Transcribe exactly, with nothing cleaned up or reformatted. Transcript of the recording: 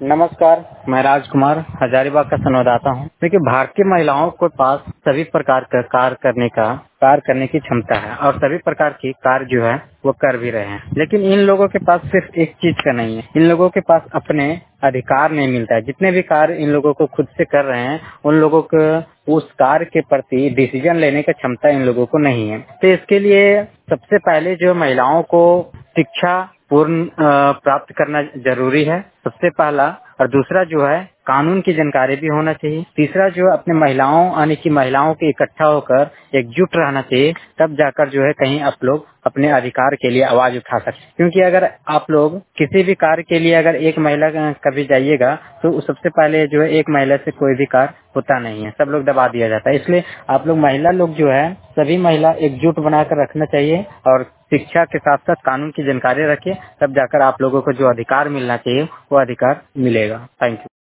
नमस्कार, मैं राजकुमार हजारीबाग का संवाददाता हूँ। देखिए, भारतीय महिलाओं के पास सभी प्रकार का कार्य करने का कार्य करने की क्षमता है और सभी प्रकार की कार्य जो है वो कर भी रहे हैं, लेकिन इन लोगों के पास सिर्फ एक चीज का नहीं है। इन लोगों के पास अपने अधिकार नहीं मिलता है। जितने भी कार्य इन लोगों को खुद से कर रहे हैं, उन लोगों को उस कार्य के प्रति डिसीजन लेने की क्षमता इन लोगों को नहीं है। तो इसके लिए सबसे पहले जो महिलाओं को शिक्षा पूर्ण प्राप्त करना जरूरी है, सबसे पहला। और दूसरा जो है कानून की जानकारी भी होना चाहिए। तीसरा जो अपने महिलाओं यानी कि महिलाओं के इकट्ठा होकर एकजुट रहना चाहिए, तब जाकर जो है कहीं आप लोग अपने अधिकार के लिए आवाज उठा सकते। क्योंकि अगर आप लोग किसी भी कार्य के लिए अगर एक महिला कभी जाइएगा तो सबसे पहले जो है एक महिला से कोई भी कार्य होता नहीं है, सब लोग दबा दिया जाता है। इसलिए आप लोग महिला लोग जो है सभी महिला एकजुट बनाकर रखना चाहिए और शिक्षा के साथ साथ कानून की जानकारी रखिए, तब जाकर आप लोगों को जो अधिकार मिलना चाहिए वो अधिकार मिलेगा। Thank you.